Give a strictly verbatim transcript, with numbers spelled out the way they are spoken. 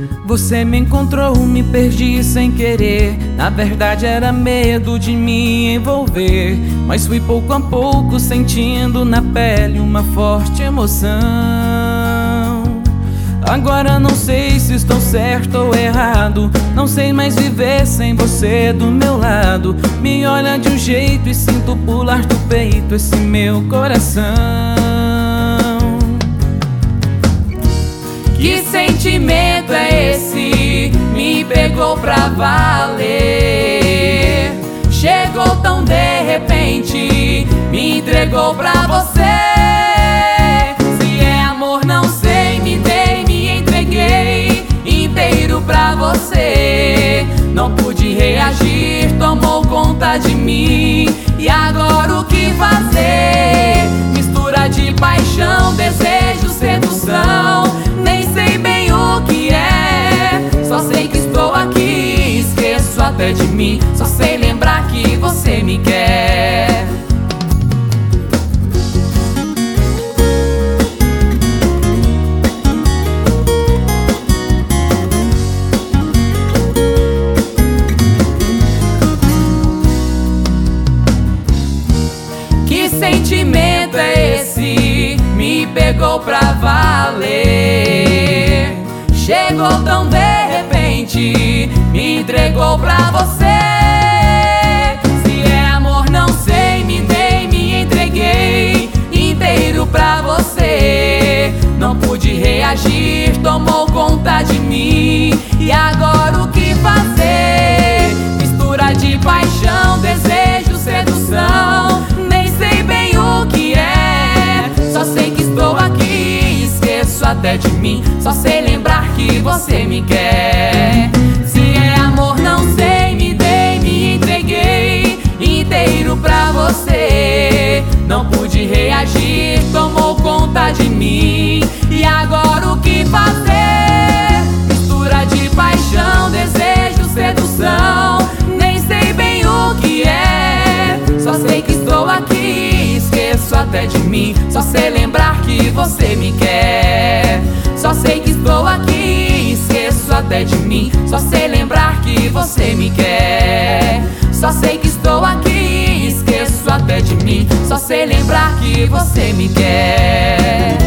Você me encontrou, me perdi sem querer. Na verdade era medo de me envolver, mas fui pouco a pouco sentindo na pele uma forte emoção. Agora não sei se estou certo ou errado, não sei mais viver sem você do meu lado. Me olha de um jeito e sinto pular do peito esse meu coração. Que sentimento é esse? Me pegou pra valer. Chegou tão de repente, me entregou pra você. Se é amor não sei, me dei, me entreguei inteiro pra você. Não pude reagir, tomou conta de mim. E agora o que fazer? Mistura de paixão, desejo, sedução. Nem sei bem o que é, só sei que estou aqui. Esqueço até de mim, só sei lembrar que você me quer. Que sentimento é esse? Me pegou pra valer. Chegou tão de repente, me entregou pra você. Se é amor não sei, me dei, me entreguei inteiro pra você. Não pude reagir, tomou conta de mim. E agora o que fazer? Mistura de paixão, desejo, sedução. Nem sei bem o que é, só sei que estou aqui. Esqueço até de mim, só sei lembrar que você me quer. Se é amor não sei, me dei, me entreguei inteiro pra você. Não pude reagir, tomou conta de mim. E agora o que fazer? Mistura de paixão, desejo, sedução. Nem sei bem o que é, só sei que estou aqui. Esqueço até de mim, só sei lembrar que você me quer. Só sei que estou aqui, esqueço até de mim, só sei lembrar que você me quer. Só sei que estou aqui, esqueço até de mim, só sei lembrar que você me quer.